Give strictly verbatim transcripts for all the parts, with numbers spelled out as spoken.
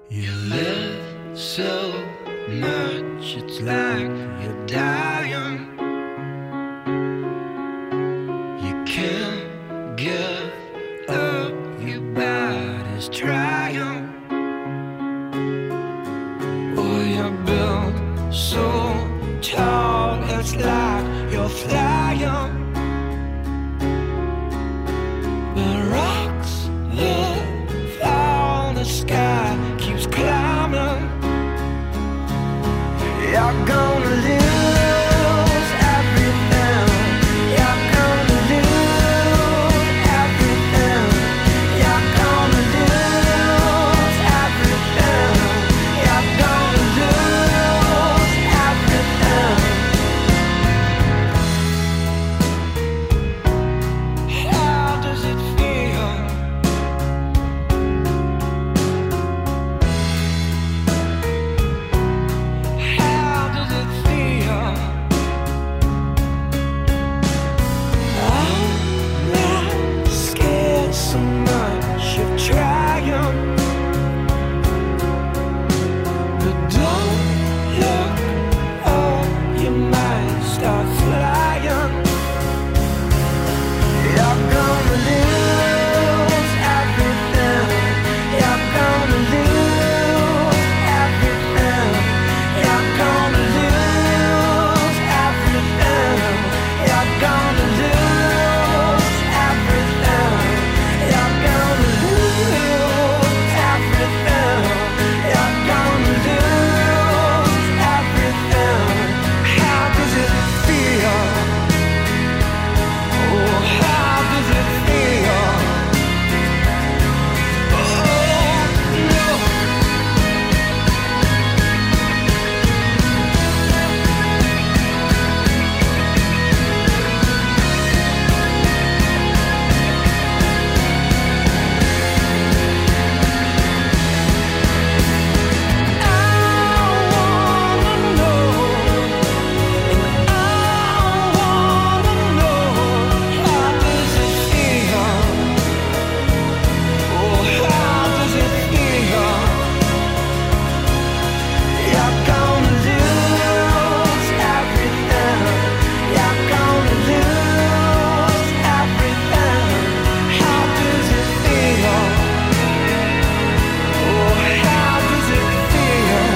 You live so much, it's like you're dying. You can't give up, your body's trying. Oh, you're built so tall, it's like you're flying. The rocks that fall, the sky keeps climbing. You're gonna lose everything. You're gonna lose everything. You're gonna lose everything. You're gonna lose everything. How does it feel? How does it feel? I'm not scared so much of trying, but don't look up, you might start flying. You're gonna lose everything. You're gonna lose everything. You're gonna lose everything. You're gonna lose everything. You're gonna lose everything. You're gonna lose everything. How does it feel? Oh, how does it feel? Oh, no. I wanna know, and I wanna know, how does it feel? Oh, how does it feel? You're gonna lose everything. You're gonna lose everything. How does it feel? Oh, how does it feel?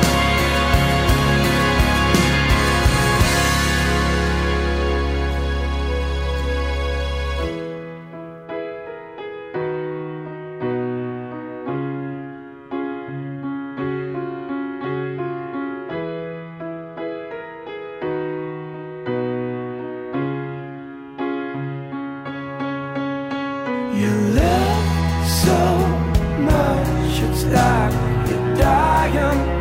You live so much, it's like you're dying.